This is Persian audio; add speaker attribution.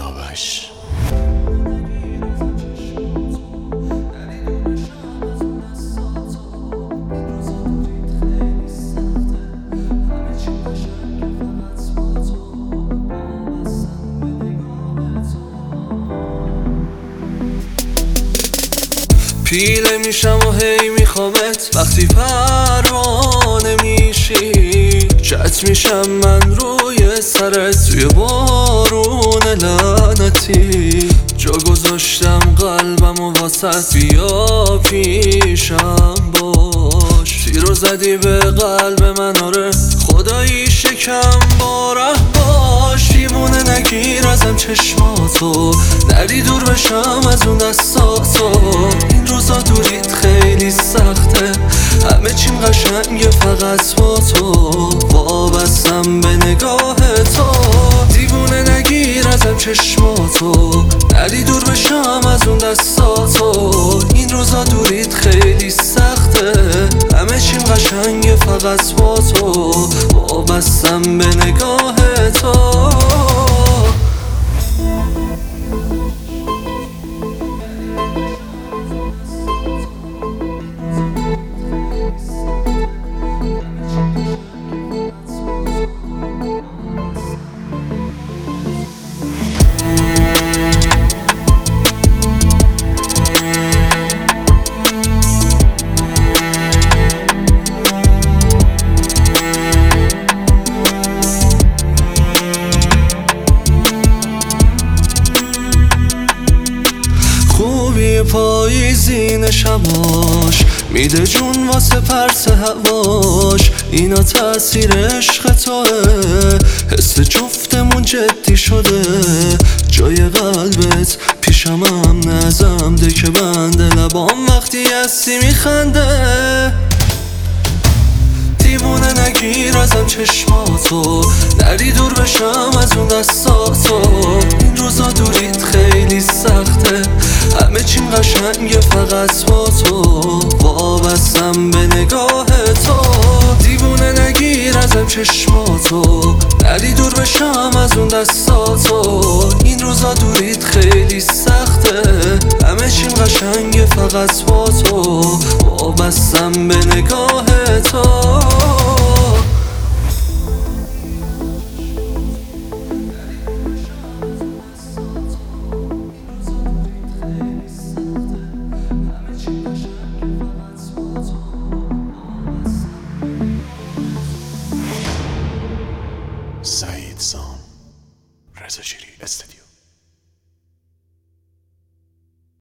Speaker 1: سیاوش.
Speaker 2: پیله میشم و هی میخوامت وقتی پروانه میشی، چت میشم من روی سرت توی بارون لعنتی، جا گذاشتم قلبم و واسط بیا پیشم باش، تیرو زدی به قلب من آره خدایی شکم باره باش، دیوونه نگیر ازم چشماتو، نری دور بشم از اون دستاتو، این روزا دوریت خیلی سخته، همه چیم قشنگه فقط با تو، وابستم به نگاه تو، دیوونه نگیر ازم چشماتو، نری دور بشم از اون دستاتو، این روزا دوریت خیلی سخته، همه چیم قشنگه فقط با تو، وابستم به نگاه تو. خوبی پاییزین شباش میده جون واسه پرس هواش، اینا تأثیر عشق توه، حس جفتمون جدی شده، جای قلبت پیشم هم نزم ده که بنده لبام وقتی هستی میخنده، دیوونه نگیر ازم چشماتو، نری دور بشم از اون دستاتو، این روزا دوریت خیلی سخته، همه چیم قشنگه فقط با تو، وابستم به نگاه تو، دیوونه نگیر ازم چشماتو، نری دور بشم از اون دستاتو، این روزا دوریت خیلی سخته، همه چیم قشنگه فقط با تو، وابستم به نگاه تو.
Speaker 1: سعید سام، رضا شیری استودیو.